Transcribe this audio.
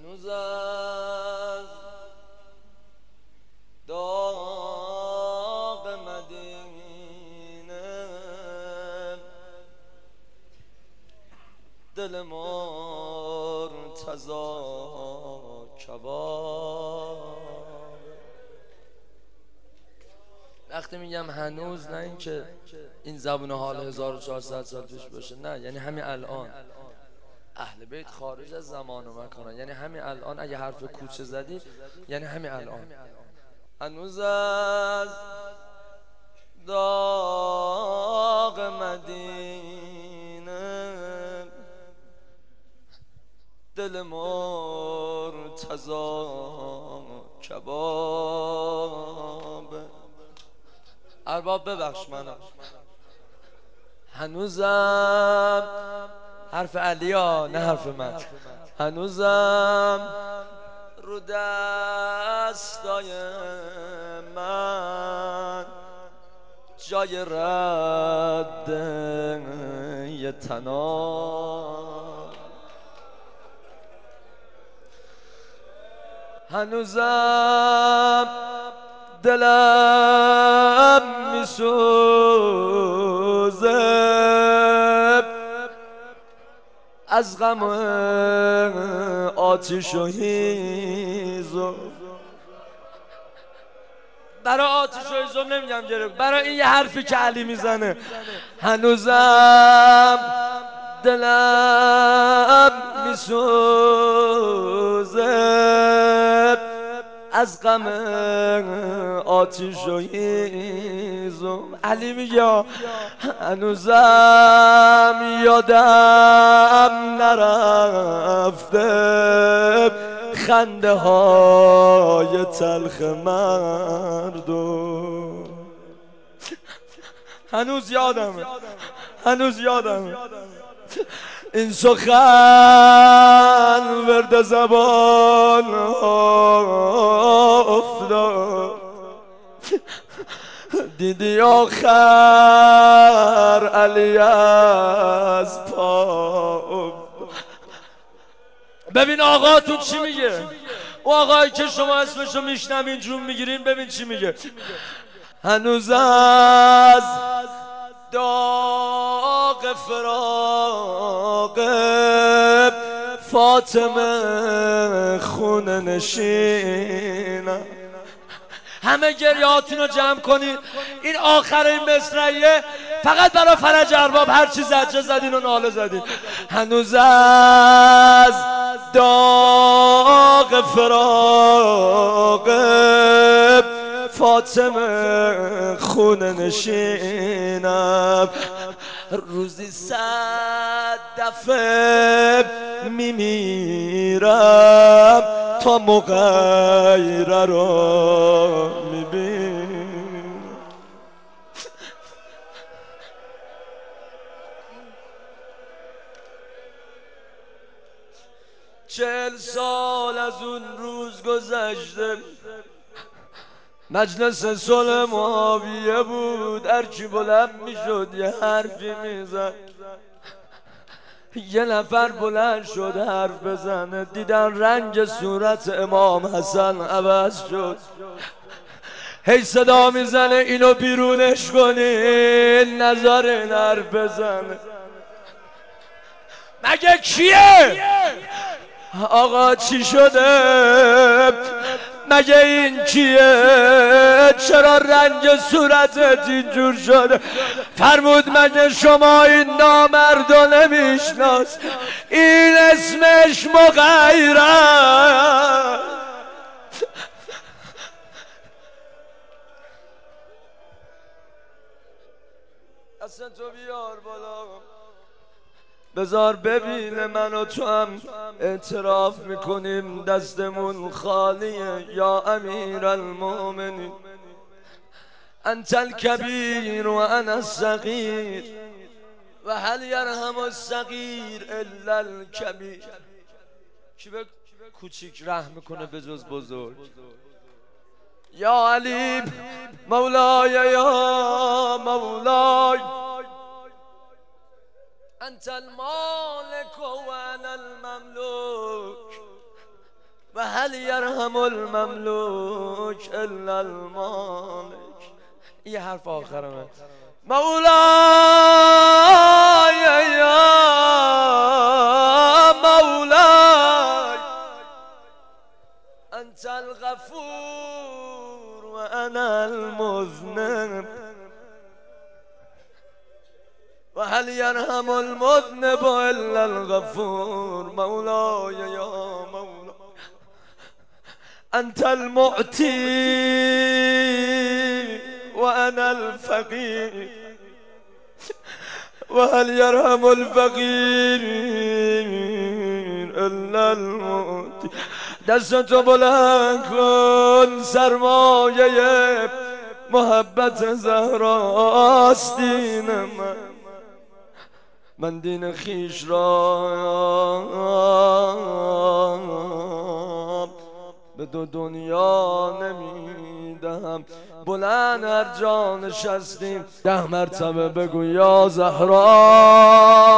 هنوز از داغ مدینه دل مرتضی کباب. وقتی میگم هنوز، نه این که این زبون حال 1400 سال پیش باشه، نه، یعنی همین الان. اهل بیت خارج از زمان و مکان، یعنی همین الان. اگه حرف کوچه زدی یعنی همین الان. هنوز از داغ مدینه دل مرتضی کباب. ارباب ببخش منو. هنوزم حرف علیا، نه حرف من. هنوزم رو دستای من جای رد یه تناب. هنوزم دلم میسوزه از غم آتش و هیزم. برای آتش و هیزم نمیگم گرفت، برای این یه حرفی که علی میزنه. هنوزم دلم میسوزه از غم آتش و هیزم. علی میگه هنوزم یادم نرفته خنده های تلخ مردم. هنوز یادمه، هنوز یادمه این سخن ورد زبان افتاد. دیدی آخر علی از پا. ببین آقا تو چی میگه؟ او آقایی که شما اسمشو میشنوین جون میگیرین، ببین چی میگه. هنوز از داغ فراق فاطمه خونه نشینم. همه گریهاتون رو جمع کنید. این آخر این مصرعیه فقط برای فرج ارباب. هر چی زجه زدین و ناله زدین. هنوز از داغ فراق فاطمه خونه نشینم. روزی 100 دفعه میمیرم تا مغیره رو میبینم. 40 سال از اون روز گذشته. مجلس صلح معاویه بود. هر کی بلند میشد یه حرفی میزد. یه نفر بلند شد حرف بزنه، دیدن رنگ صورت امام حسن عوض شد. هی صدا میزنه اینو بیرونش کنین، نذارین حرف بزنه. مگه کیه؟ آقا چی شده؟ مگه این کیه؟ چرا رنگ صورتت اینجور شده؟ فرمود مگه شما این نامردو نمیشناس؟ این اسمش مغیره. اصلا تو بیار بالا، بذار ببینه من و تو هم اعتراف میکنیم دستمون خالیه. یا امیر المؤمنین انت الکبیر و انا الصغیر و هل یرحم الصغیر الا الکبیر. کی به کوچیک رحم میکنه به جز بزرگ؟ یا علی مولای، یا مولای انت المالک و انا المملوک. و هل یرحم المملوک الا المالک. این حرف آخرمه. مولا یا مولا انت الغفور و انا المذنب و هل یرحم المذنب الا الغفور. مولا یا مولا انت المعطي و انا الفقیر و هل یرحم الفقیر الا المعطی. دستتو بلند کن، سرمایه محبت زهراست دین من دین خیش را به دو دنیا نمیدهم. بلند هر جا نشستیم 10 مرتبه بگو یا زهرا